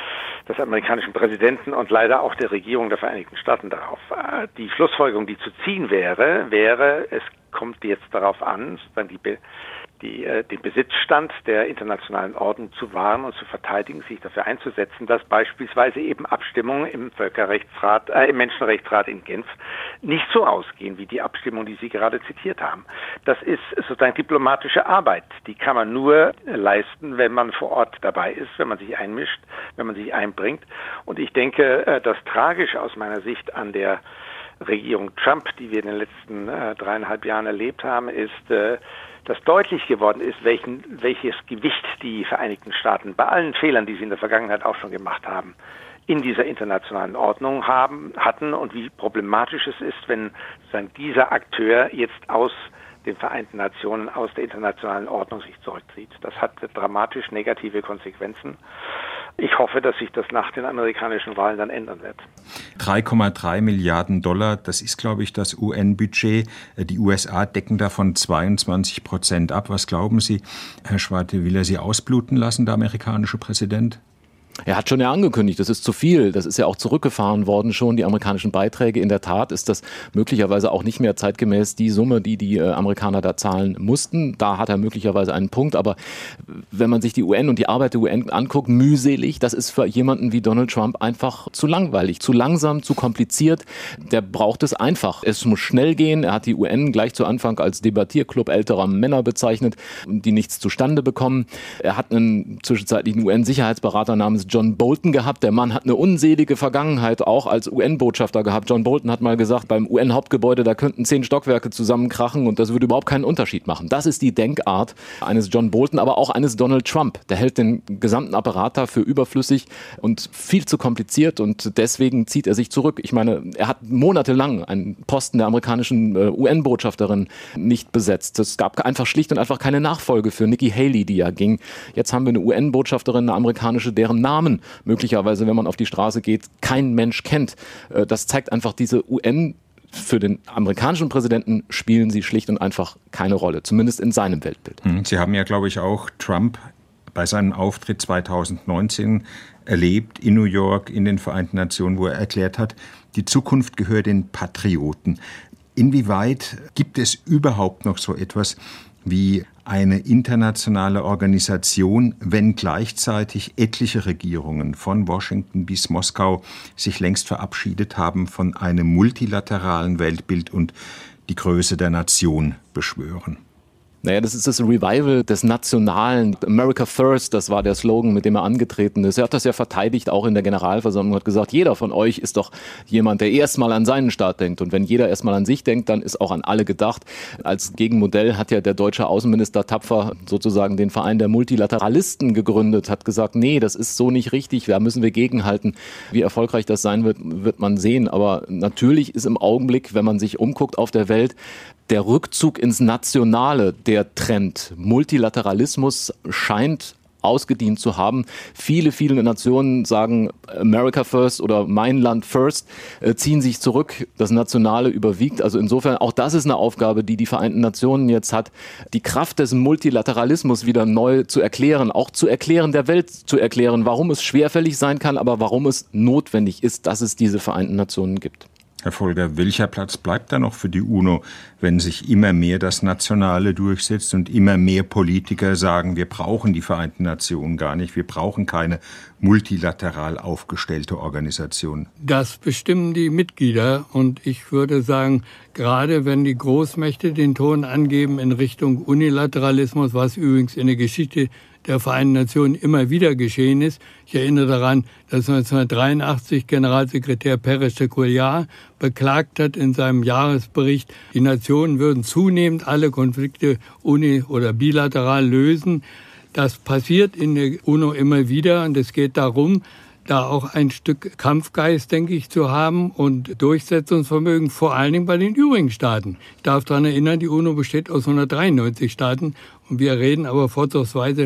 des amerikanischen Präsidenten und leider auch der Regierung der Vereinigten Staaten darauf. Äh, die Schlussfolgerung, die zu ziehen wäre, wäre, es kommt jetzt darauf an, sozusagen die Be- Die, äh, den Besitzstand der internationalen Ordnung zu wahren und zu verteidigen, sich dafür einzusetzen, dass beispielsweise eben Abstimmungen im Völkerrechtsrat, äh, im Menschenrechtsrat in Genf nicht so ausgehen wie die Abstimmung, die Sie gerade zitiert haben. Das ist sozusagen diplomatische Arbeit. Die kann man nur leisten, wenn man vor Ort dabei ist, wenn man sich einmischt, wenn man sich einbringt. Und ich denke, äh, das Tragische aus meiner Sicht an der Regierung Trump, die wir in den letzten äh, dreieinhalb Jahren erlebt haben, ist, äh, dass deutlich geworden ist, welchen, welches Gewicht die Vereinigten Staaten bei allen Fehlern, die sie in der Vergangenheit auch schon gemacht haben, in dieser internationalen Ordnung haben, hatten und wie problematisch es ist, wenn sozusagen dieser Akteur jetzt aus den Vereinten Nationen, aus der internationalen Ordnung sich zurückzieht. Das hat dramatisch negative Konsequenzen. Ich hoffe, dass sich das nach den amerikanischen Wahlen dann ändern wird. drei Komma drei Milliarden Dollar, das ist, glaube ich, das U N-Budget. Die U S A decken davon zweiundzwanzig Prozent ab. Was glauben Sie, Herr Schwarte, will er sie ausbluten lassen, der amerikanische Präsident? Er hat schon ja angekündigt, das ist zu viel. Das ist ja auch zurückgefahren worden schon, die amerikanischen Beiträge. In der Tat ist das möglicherweise auch nicht mehr zeitgemäß die Summe, die die äh, Amerikaner da zahlen mussten. Da hat er möglicherweise einen Punkt. Aber wenn man sich die U N und die Arbeit der U N anguckt, mühselig, das ist für jemanden wie Donald Trump einfach zu langweilig, zu langsam, zu kompliziert. Der braucht es einfach. Es muss schnell gehen. Er hat die U N gleich zu Anfang als Debattierclub älterer Männer bezeichnet, die nichts zustande bekommen. Er hat einen zwischenzeitlichen U N-Sicherheitsberater namens John Bolton gehabt. Der Mann hat eine unselige Vergangenheit auch als U N-Botschafter gehabt. John Bolton hat mal gesagt, beim U N-Hauptgebäude, da könnten zehn Stockwerke zusammenkrachen und das würde überhaupt keinen Unterschied machen. Das ist die Denkart eines John Bolton, aber auch eines Donald Trump. Der hält den gesamten Apparat da für überflüssig und viel zu kompliziert und deswegen zieht er sich zurück. Ich meine, er hat monatelang einen Posten der amerikanischen äh, U N-Botschafterin nicht besetzt. Es gab einfach schlicht und einfach keine Nachfolge für Nikki Haley, die ja ging. Jetzt haben wir eine U N-Botschafterin, eine amerikanische, deren Namen möglicherweise, wenn man auf die Straße geht, kein Mensch kennt. Das zeigt einfach, diese U N für den amerikanischen Präsidenten spielen sie schlicht und einfach keine Rolle, zumindest in seinem Weltbild. Sie haben ja, glaube ich, auch Trump bei seinem Auftritt zweitausendneunzehn erlebt in New York, in den Vereinten Nationen, wo er erklärt hat, die Zukunft gehört den Patrioten. Inwieweit gibt es überhaupt noch so etwas wie eine internationale Organisation, wenn gleichzeitig etliche Regierungen von Washington bis Moskau sich längst verabschiedet haben von einem multilateralen Weltbild und die Größe der Nation beschwören? Naja, das ist das Revival des Nationalen. America First, das war der Slogan, mit dem er angetreten ist. Er hat das ja verteidigt, auch in der Generalversammlung, hat gesagt, jeder von euch ist doch jemand, der erstmal an seinen Staat denkt. Und wenn jeder erstmal an sich denkt, dann ist auch an alle gedacht. Als Gegenmodell hat ja der deutsche Außenminister tapfer sozusagen den Verein der Multilateralisten gegründet, hat gesagt, nee, das ist so nicht richtig, da müssen wir gegenhalten. Wie erfolgreich das sein wird, wird man sehen. Aber natürlich ist im Augenblick, wenn man sich umguckt auf der Welt, der Rückzug ins Nationale, der Trend. Multilateralismus scheint ausgedient zu haben. Viele, viele Nationen sagen America First oder mein Land First, äh, ziehen sich zurück. Das Nationale überwiegt. Also insofern, auch das ist eine Aufgabe, die die Vereinten Nationen jetzt hat, die Kraft des Multilateralismus wieder neu zu erklären, auch zu erklären, der Welt zu erklären, warum es schwerfällig sein kann, aber warum es notwendig ist, dass es diese Vereinten Nationen gibt. Herr Volger, welcher Platz bleibt da noch für die UNO, wenn sich immer mehr das Nationale durchsetzt und immer mehr Politiker sagen, wir brauchen die Vereinten Nationen gar nicht, wir brauchen keine multilateral aufgestellte Organisation? Das bestimmen die Mitglieder und ich würde sagen, gerade wenn die Großmächte den Ton angeben in Richtung Unilateralismus, was übrigens in der Geschichte der Vereinten Nationen immer wieder geschehen ist. Ich erinnere daran, dass neunzehnhundertdreiundachtzig Generalsekretär Pérez de Cuéllar beklagt hat in seinem Jahresbericht, die Nationen würden zunehmend alle Konflikte uni- oder bilateral lösen. Das passiert in der UNO immer wieder und es geht darum, da auch ein Stück Kampfgeist, denke ich, zu haben und Durchsetzungsvermögen, vor allen Dingen bei den übrigen Staaten. Ich darf daran erinnern, die UNO besteht aus hundertdreiundneunzig Staaten und wir reden aber vorzugsweise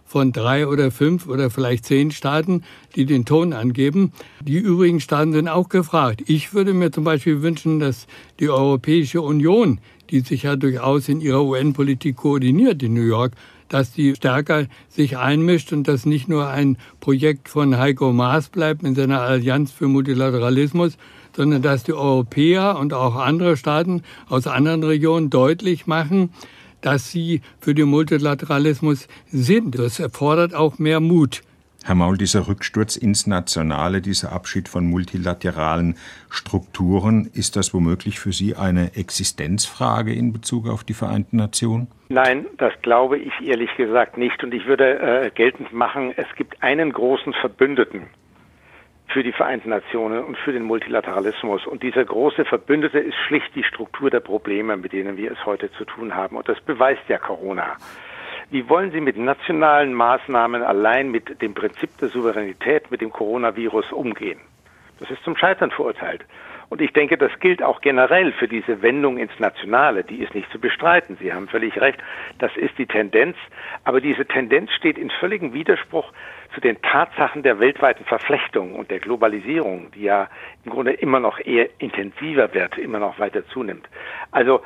von drei oder fünf oder vielleicht zehn Staaten, die den Ton angeben. Die übrigen Staaten sind auch gefragt. Ich würde mir zum Beispiel wünschen, dass die Europäische Union, die sich ja durchaus in ihrer U N-Politik koordiniert in New York, dass die stärker sich einmischt und das nicht nur ein Projekt von Heiko Maas bleibt in seiner Allianz für Multilateralismus, sondern dass die Europäer und auch andere Staaten aus anderen Regionen deutlich machen, dass sie für den Multilateralismus sind. Das erfordert auch mehr Mut. Herr Maul, dieser Rücksturz ins Nationale, dieser Abschied von multilateralen Strukturen, ist das womöglich für Sie eine Existenzfrage in Bezug auf die Vereinten Nationen? Nein, das glaube ich ehrlich gesagt nicht. Und ich würde äh, geltend machen, es gibt einen großen Verbündeten für die Vereinten Nationen und für den Multilateralismus. Und dieser große Verbündete ist schlicht die Struktur der Probleme, mit denen wir es heute zu tun haben. Und das beweist ja Corona. Wie wollen Sie mit nationalen Maßnahmen allein mit dem Prinzip der Souveränität, mit dem Coronavirus umgehen? Das ist zum Scheitern verurteilt. Und ich denke, das gilt auch generell für diese Wendung ins Nationale. Die ist nicht zu bestreiten. Sie haben völlig recht. Das ist die Tendenz. Aber diese Tendenz steht in völligem Widerspruch zu den Tatsachen der weltweiten Verflechtung und der Globalisierung, die ja im Grunde immer noch eher intensiver wird, immer noch weiter zunimmt. Also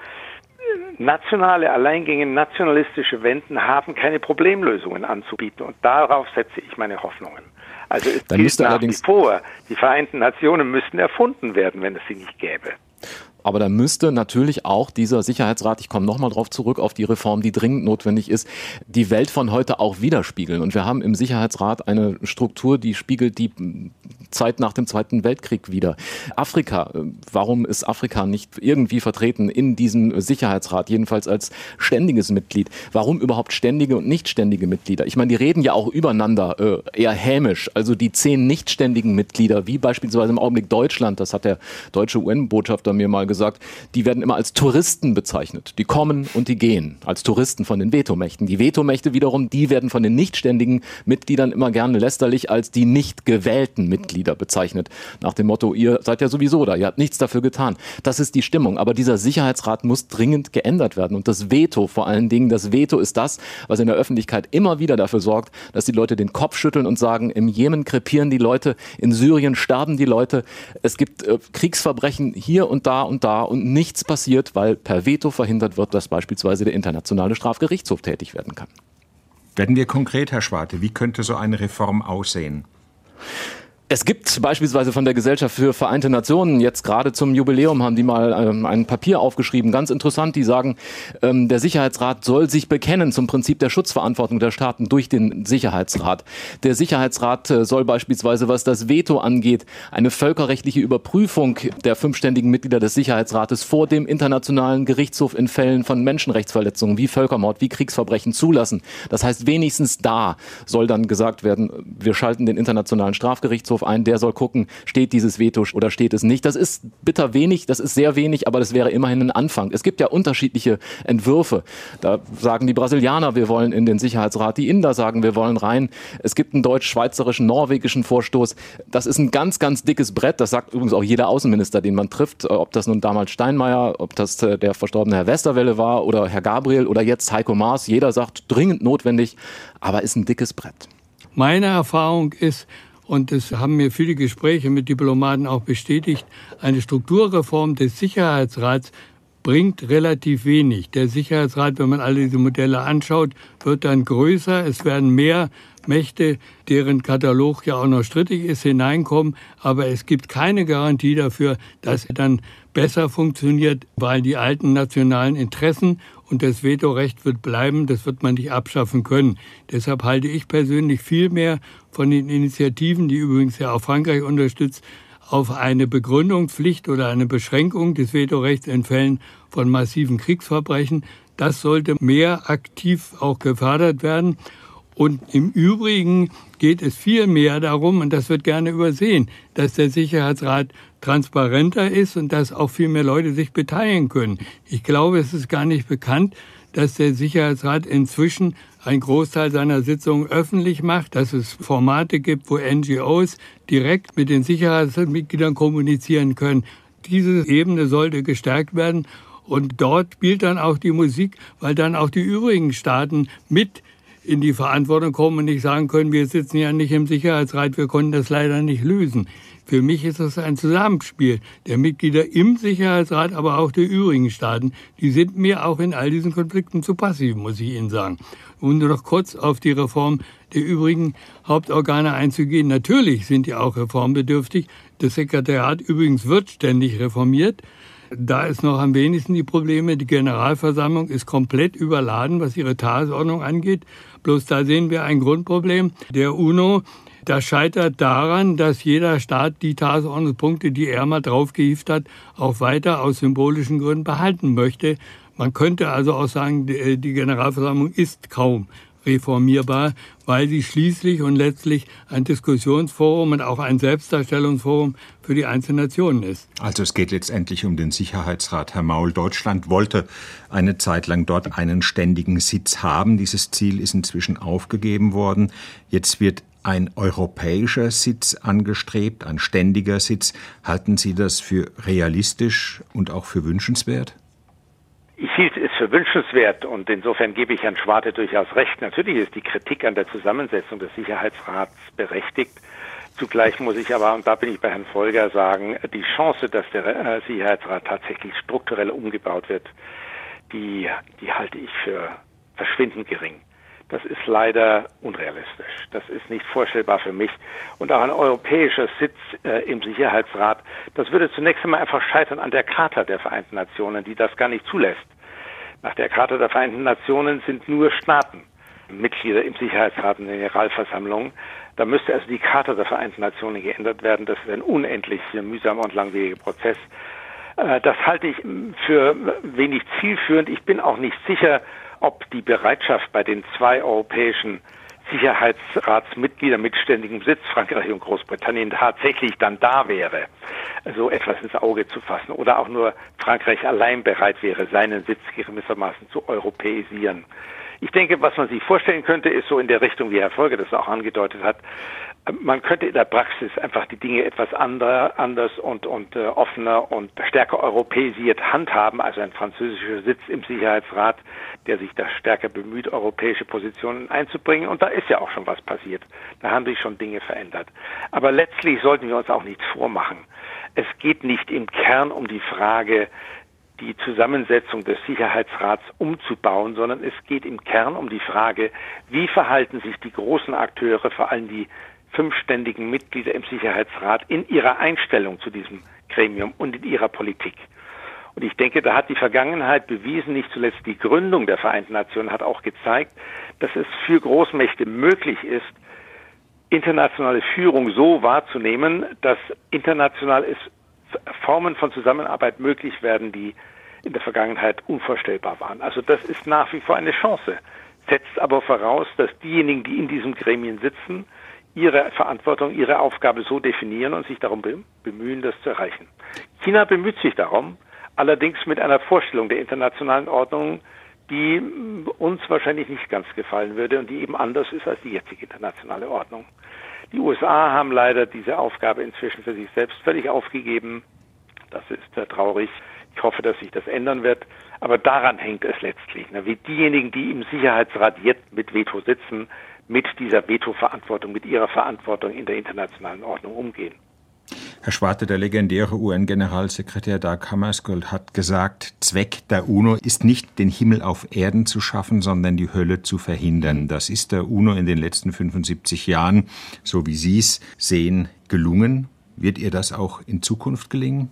nationale Alleingänge, nationalistische Wenden haben keine Problemlösungen anzubieten. Und darauf setze ich meine Hoffnungen. Also es Dann gilt nach allerdings wie vor, die Vereinten Nationen müssten erfunden werden, wenn es sie nicht gäbe. Aber da müsste natürlich auch dieser Sicherheitsrat, ich komme nochmal drauf zurück, auf die Reform, die dringend notwendig ist, die Welt von heute auch widerspiegeln. Und wir haben im Sicherheitsrat eine Struktur, die spiegelt die Zeit nach dem Zweiten Weltkrieg wider. Afrika, warum ist Afrika nicht irgendwie vertreten in diesem Sicherheitsrat, jedenfalls als ständiges Mitglied? Warum überhaupt ständige und nicht ständige Mitglieder? Ich meine, die reden ja auch übereinander, äh, eher hämisch. Also die zehn nicht ständigen Mitglieder, wie beispielsweise im Augenblick Deutschland, das hat der deutsche U N-Botschafter mir mal gesagt, die werden immer als Touristen bezeichnet. Die kommen und die gehen, als Touristen von den Vetomächten. Die Vetomächte wiederum, die werden von den nicht ständigen Mitgliedern immer gerne lästerlich als die nicht gewählten Mitglieder bezeichnet. Nach dem Motto, ihr seid ja sowieso da, ihr habt nichts dafür getan. Das ist die Stimmung. Aber dieser Sicherheitsrat muss dringend geändert werden. Und das Veto vor allen Dingen, das Veto ist das, was in der Öffentlichkeit immer wieder dafür sorgt, dass die Leute den Kopf schütteln und sagen, im Jemen krepieren die Leute, in Syrien sterben die Leute, es gibt äh, Kriegsverbrechen hier und da und da und nichts passiert, weil per Veto verhindert wird, dass beispielsweise der Internationale Strafgerichtshof tätig werden kann. Werden wir konkret, Herr Schwarte, wie könnte so eine Reform aussehen? Es gibt beispielsweise von der Gesellschaft für Vereinte Nationen, jetzt gerade zum Jubiläum haben die mal ähm, ein Papier aufgeschrieben, ganz interessant, die sagen, ähm, der Sicherheitsrat soll sich bekennen zum Prinzip der Schutzverantwortung der Staaten durch den Sicherheitsrat. Der Sicherheitsrat äh, soll beispielsweise, was das Veto angeht, eine völkerrechtliche Überprüfung der fünfständigen Mitglieder des Sicherheitsrates vor dem Internationalen Gerichtshof in Fällen von Menschenrechtsverletzungen wie Völkermord, wie Kriegsverbrechen zulassen. Das heißt, wenigstens da soll dann gesagt werden, wir schalten den Internationalen Strafgerichtshof ein, der soll gucken, steht dieses Veto oder steht es nicht. Das ist bitter wenig, das ist sehr wenig, aber das wäre immerhin ein Anfang. Es gibt ja unterschiedliche Entwürfe. Da sagen die Brasilianer, wir wollen in den Sicherheitsrat, die Inder sagen, wir wollen rein. Es gibt einen deutsch-schweizerischen, norwegischen Vorstoß. Das ist ein ganz, ganz dickes Brett. Das sagt übrigens auch jeder Außenminister, den man trifft, ob das nun damals Steinmeier, ob das der verstorbene Herr Westerwelle war oder Herr Gabriel oder jetzt Heiko Maas. Jeder sagt, dringend notwendig, aber ist ein dickes Brett. Meine Erfahrung ist, und das haben mir viele Gespräche mit Diplomaten auch bestätigt, eine Strukturreform des Sicherheitsrats bringt relativ wenig. Der Sicherheitsrat, wenn man alle diese Modelle anschaut, wird dann größer. Es werden mehr Mächte, deren Katalog ja auch noch strittig ist, hineinkommen. Aber es gibt keine Garantie dafür, dass er dann besser funktioniert, weil die alten nationalen Interessen und das Vetorecht wird bleiben, das wird man nicht abschaffen können. Deshalb halte ich persönlich viel mehr von den Initiativen, die übrigens ja auch Frankreich unterstützt, auf eine Begründungspflicht oder eine Beschränkung des Vetorechts in Fällen von massiven Kriegsverbrechen. Das sollte mehr aktiv auch gefördert werden. Und im Übrigen geht es viel mehr darum, und das wird gerne übersehen, dass der Sicherheitsrat transparenter ist und dass auch viel mehr Leute sich beteiligen können. Ich glaube, es ist gar nicht bekannt, dass der Sicherheitsrat inzwischen einen Großteil seiner Sitzungen öffentlich macht, dass es Formate gibt, wo N G Os direkt mit den Sicherheitsmitgliedern kommunizieren können. Diese Ebene sollte gestärkt werden und dort spielt dann auch die Musik, weil dann auch die übrigen Staaten mit in die Verantwortung kommen und nicht sagen können, wir sitzen ja nicht im Sicherheitsrat, wir konnten das leider nicht lösen. Für mich ist das ein Zusammenspiel der Mitglieder im Sicherheitsrat, aber auch der übrigen Staaten. Die sind mir auch in all diesen Konflikten zu passiv, muss ich Ihnen sagen. Um nur noch kurz auf die Reform der übrigen Hauptorgane einzugehen. Natürlich sind die auch reformbedürftig. Das Sekretariat übrigens wird ständig reformiert. Da ist noch am wenigsten die Probleme. Die Generalversammlung ist komplett überladen, was ihre Tagesordnung angeht. Bloß da sehen wir ein Grundproblem der UNO. Das scheitert daran, dass jeder Staat die Tagesordnungspunkte, die er mal draufgehievt hat, auch weiter aus symbolischen Gründen behalten möchte. Man könnte also auch sagen, die Generalversammlung ist kaum reformierbar, weil sie schließlich und letztlich ein Diskussionsforum und auch ein Selbstdarstellungsforum für die einzelnen Nationen ist. Also es geht letztendlich um den Sicherheitsrat. Herr Maul, Deutschland wollte eine Zeit lang dort einen ständigen Sitz haben. Dieses Ziel ist inzwischen aufgegeben worden. Jetzt wird ein europäischer Sitz angestrebt, ein ständiger Sitz. Halten Sie das für realistisch und auch für wünschenswert? Ich hielt es für wünschenswert und insofern gebe ich Herrn Schwarte durchaus recht. Natürlich ist die Kritik an der Zusammensetzung des Sicherheitsrats berechtigt. Zugleich muss ich aber, und da bin ich bei Herrn Folger, sagen, die Chance, dass der Sicherheitsrat tatsächlich strukturell umgebaut wird, die, die halte ich für verschwindend gering. Das ist leider unrealistisch. Das ist nicht vorstellbar für mich. Und auch ein europäischer Sitz äh, im Sicherheitsrat, das würde zunächst einmal einfach scheitern an der Charta der Vereinten Nationen, die das gar nicht zulässt. Nach der Charta der Vereinten Nationen sind nur Staaten Mitglieder im Sicherheitsrat und in der Generalversammlung. Da müsste also die Charta der Vereinten Nationen geändert werden. Das ist ein unendlich mühsamer und langwieriger Prozess. Äh, das halte ich für wenig zielführend. Ich bin auch nicht sicher, ob die Bereitschaft bei den zwei europäischen Sicherheitsratsmitgliedern mit ständigem Sitz, Frankreich und Großbritannien, tatsächlich dann da wäre, so etwas ins Auge zu fassen oder auch nur Frankreich allein bereit wäre, seinen Sitz gewissermaßen zu europäisieren. Ich denke, was man sich vorstellen könnte, ist so in der Richtung, wie Herr Folger das auch angedeutet hat, man könnte in der Praxis einfach die Dinge etwas andere, anders und, und äh, offener und stärker europäisiert handhaben, also ein französischer Sitz im Sicherheitsrat, der sich da stärker bemüht, europäische Positionen einzubringen. Und da ist ja auch schon was passiert. Da haben sich schon Dinge verändert. Aber letztlich sollten wir uns auch nichts vormachen. Es geht nicht im Kern um die Frage, die Zusammensetzung des Sicherheitsrats umzubauen, sondern es geht im Kern um die Frage, wie verhalten sich die großen Akteure, vor allem die fünfständigen Mitglieder im Sicherheitsrat, in ihrer Einstellung zu diesem Gremium und in ihrer Politik. Und ich denke, da hat die Vergangenheit bewiesen, nicht zuletzt die Gründung der Vereinten Nationen hat auch gezeigt, dass es für Großmächte möglich ist, internationale Führung so wahrzunehmen, dass international es Formen von Zusammenarbeit möglich werden, die in der Vergangenheit unvorstellbar waren. Also das ist nach wie vor eine Chance, setzt aber voraus, dass diejenigen, die in diesem Gremien sitzen, ihre Verantwortung, ihre Aufgabe so definieren und sich darum bemühen, das zu erreichen. China bemüht sich darum, allerdings mit einer Vorstellung der internationalen Ordnung, die uns wahrscheinlich nicht ganz gefallen würde und die eben anders ist als die jetzige internationale Ordnung. Die U S A haben leider diese Aufgabe inzwischen für sich selbst völlig aufgegeben. Das ist sehr traurig. Ich hoffe, dass sich das ändern wird. Aber daran hängt es letztlich, ne, wie diejenigen, die im Sicherheitsrat jetzt mit Veto sitzen, mit dieser Veto-Verantwortung, mit ihrer Verantwortung in der internationalen Ordnung umgehen. Herr Schwarte, der legendäre U N-Generalsekretär Dag Hammarskjöld hat gesagt, Zweck der UNO ist nicht, den Himmel auf Erden zu schaffen, sondern die Hölle zu verhindern. Das ist der UNO in den letzten fünfundsiebzig Jahren, so wie Sie es sehen, gelungen. Wird ihr das auch in Zukunft gelingen?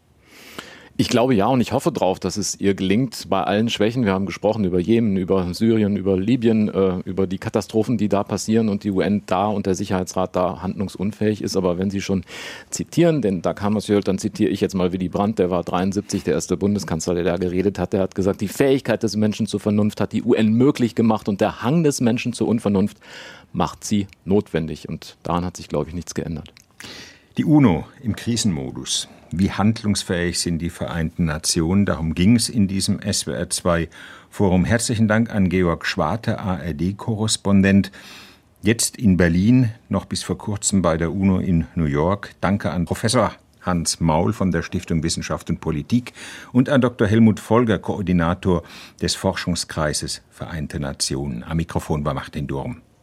Ich glaube ja und ich hoffe drauf, dass es ihr gelingt bei allen Schwächen. Wir haben gesprochen über Jemen, über Syrien, über Libyen, äh, über die Katastrophen, die da passieren und die U N da und der Sicherheitsrat da handlungsunfähig ist. Aber wenn Sie schon zitieren, den Dag Hammarskjöld, dann zitiere ich jetzt mal Willy Brandt, der war dreiundsiebzig, der erste Bundeskanzler, der da geredet hat. Der hat gesagt, die Fähigkeit des Menschen zur Vernunft hat die U N möglich gemacht und der Hang des Menschen zur Unvernunft macht sie notwendig. Und daran hat sich, glaube ich, nichts geändert. Die UNO im Krisenmodus. Wie handlungsfähig sind die Vereinten Nationen? Darum ging es in diesem S W R zwei Forum. Herzlichen Dank an Georg Schwarte, A R D-Korrespondent. Jetzt in Berlin, noch bis vor kurzem bei der UNO in New York. Danke an Professor Hans Maul von der Stiftung Wissenschaft und Politik und an Doktor Helmut Volger, Koordinator des Forschungskreises Vereinte Nationen. Am Mikrofon war Martin Durm.